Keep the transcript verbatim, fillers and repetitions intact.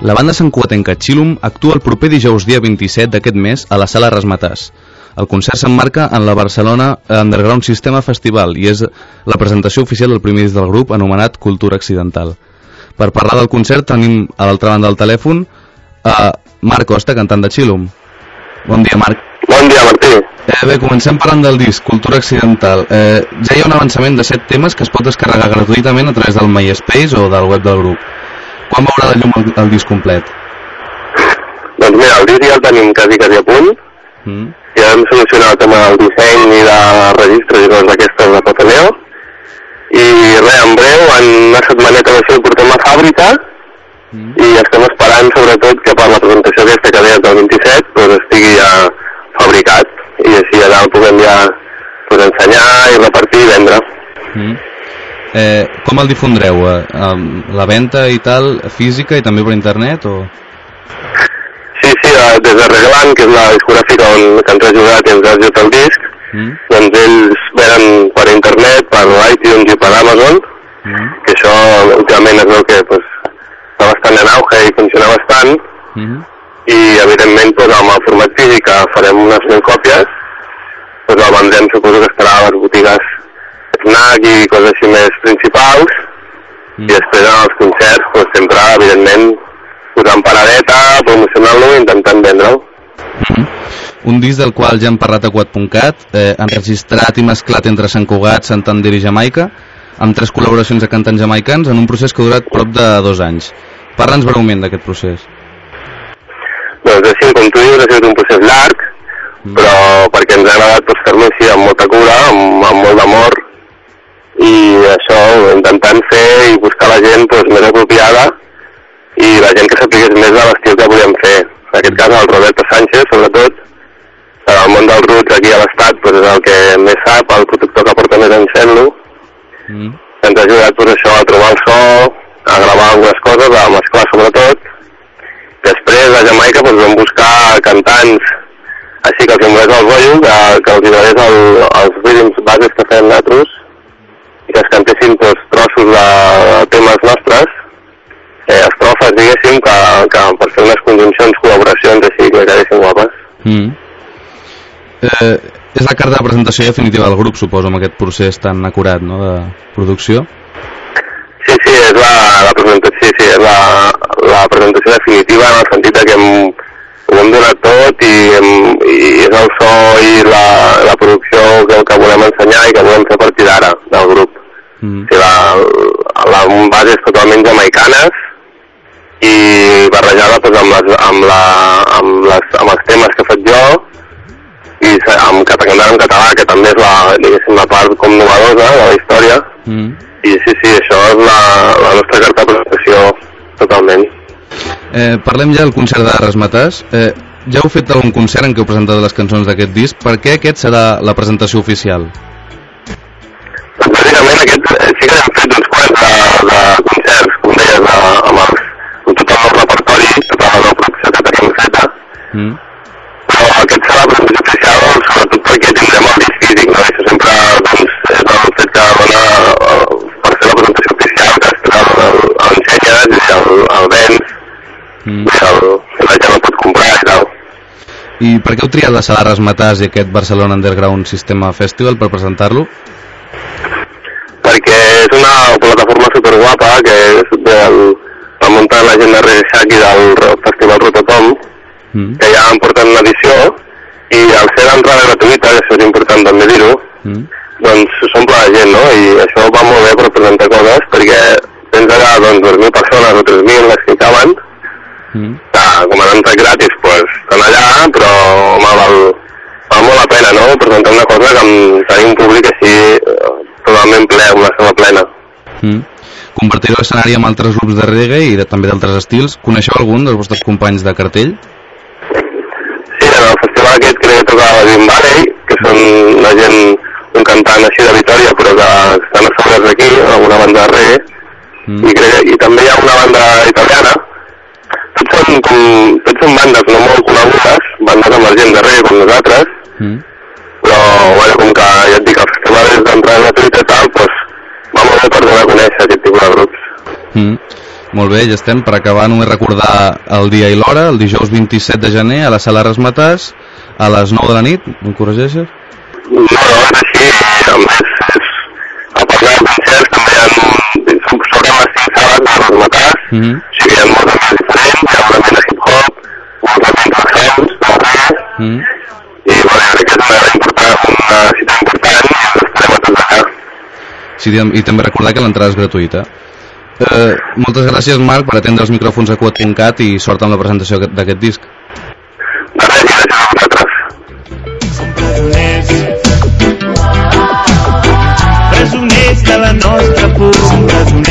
La banda santcugatenca Xilum actua el proper dijous dia vint-i-set d'aquest mes a la Sala Ramatàs. El concert s'emmarca en la Barcelona Underground Sistema Festival i és la presentació oficial del primer disc del grup anomenat Cultura Accidental. Per parlar del concert tenim a l'altra banda del telèfon a Marc Costa, cantant de Xilum. Bon dia, Marc. Bon dia, Martí. Eh, bé, comencem parlant del disc Cultura Accidental. Eh, ja hi ha un avançament de set temes que es pot descarregar gratuïtament a través del MySpace o del web del grup. Quan veurà la llum el, el disc complet? Doncs mira, el disc ja el tenim quasi quasi a punt. Mm. Ja hem solucionat el tema del disseny i de registres i coses d'aquestes de Fotoneo. I res, en breu, en una setmaneta o així el portem a fàbrica mm. i estem esperant sobretot que per la presentació aquesta que deia del vint-i-set doncs estigui ja fabricat i així allà el puguem ja pues, ensenyar i repartir i vendre. Mm. Eh, com el difondreu? Eh, la venda i tal, física i també per internet o...? Sí, sí, des de Reglan, que és la discogràfica on que ens ha ajudat i ens ha ajudat el disc, mm. doncs ells venen per internet, per iTunes i per Amazon, mm. que això últimament es veu que pues, està bastant en auge i funciona bastant, mm. i evidentment pues, amb el format físic farem unes mil còpies, pues, el vendrem suposo que estarà a les botigues snack i coses així més principals, mm. i després en els concerts pues, sempre evidentment posant paradeta, promocionant-lo i intentant vendre'l. Mm-hmm. Un disc del qual ja hem parlat a quat punt cat, eh, enregistrat i mesclat entre Sant Cugat, Santander i Jamaica, amb tres col·laboracions de cantants jamaicans en un procés que ha durat prop de dos anys. Parla'ns breument d'aquest procés. Doncs així, com tu dius, ha sigut un procés llarg, mm. però perquè ens ha agradat pues, fer-lo així amb molta cura, amb, amb molt d'amor, i això, intentant fer i buscar la gent pues, més apropiada i la gent que s'apliqués més de l'estil que volíem fer. En aquest cas el Roberto Sánchez, sobretot, el món del roots aquí a l'estat pues, és el que més sap, el productor que porta més anys fent-lo, mm. ens ha ajudat pues, això, a trobar el so, a gravar algunes coses, a mesclar sobretot. Després a Jamaica pues, vam buscar cantants així que els emulés el rotllo, que, que els agradés el, els rhythms bases que feien nosaltres i que es cantessin pues, trossos de temes nostres, eh, estrofes, diguéssim, que, que per fer unes conjuncions, col·laboracions així que quedessin guapes. Mm. Eh, és la carta de presentació definitiva del grup, suposo, amb aquest procés tan acurat, no?, de producció? Sí, sí, és la, la presentació, sí, sí, és la, la presentació definitiva en el sentit que hem, ho hem donat tot i, hem, i és el so i la, la producció que, que volem ensenyar i que volem fer a partir d'ara, del grup. Mm. O sigui, la, la base és totalment jamaicanes i barrejada pues, amb, les, amb, la, amb, les, amb els temes que he fet jo i amb cantant en català, que també és la, diguéssim, la part com novedosa de la història. Mm. I sí, sí, això és la, la nostra carta de presentació totalment. Eh, parlem ja del concert de Ramatàs. Eh, ja heu fet algun concert en què heu presentat les cançons d'aquest disc. Per què aquest serà la presentació oficial? Bàsicament aquest, sí que hem fet uns quants de, de concerts, com deies, de, amb, els, amb tot el nou repertori, tota la nova producció que tenim feta. Mm. Però aquest serà la presentació oficial, sobretot perquè tindrem el disc físic, no? Això sempre doncs, és el fet que dona per fer la presentació oficial, que l'ensenyes i el, el vens, mm. i, el, i la gent el pot comprar i tal. I per què heu triat la Sala Ramatàs i aquest Barcelona Underground Sistema Festival per presentar-lo? Perquè és una plataforma superguapa que és del, va muntar la gent de Reisaki del Festival Rototom, mm. que ja han portat una edició i al ser d'entrada gratuïta, que això és important també dir-ho, mm. doncs s'omple la gent, no? I això va molt bé per presentar coses perquè tens allà doncs dos mil persones o tres mil les que hi caben, mm. que com han entrat gratis pues, estan allà, però home, val, val molt la pena, no? Presentar una cosa que amb tenir un públic així totalment ple, una sala plena. Mm. Compartireu l'escenari amb altres grups de reggae i de, també d'altres estils. Coneixeu algun dels vostres companys de cartell? Sí, en el festival aquest crec que toca la Jim Valley, que són la gent, un cantant així de Vitòria, però que estan asseguts aquí, alguna banda de reggae, mm. i, crec, i també hi ha una banda italiana. Tots són, com, tots són bandes no molt conegudes, bandes emergents de reggae com nosaltres, mm. però bueno, com que ja et dic, el festival és d'entrada gratuïta i tal, doncs va molt bé per donar a conèixer aquest tipus de grups. Mm. Molt bé, ja estem. Per acabar, només recordar el dia i l'hora, el dijous vint-i-set de gener a la sala Rasmatàs, a les nou de la nit, em corregeixes? No, no, és així, a més, a part de concerts també hi ha programes cinc sales a Rasmatàs, o sigui, hi ha molts ambients diferents, hi ha un ambient de hip-hop, molts ambients de gens, de reggae, i bueno, crec que és una ciutat important i ens estarem a tots allà. Sí, i també recordar que l'entrada és gratuïta. Eh, moltes gràcies, Marc, per atendre els micròfons a Quot punt cat i sort amb la presentació d'aquest disc. De res, gràcies a vosaltres. Som presoners, presoners de la nostra por, presoners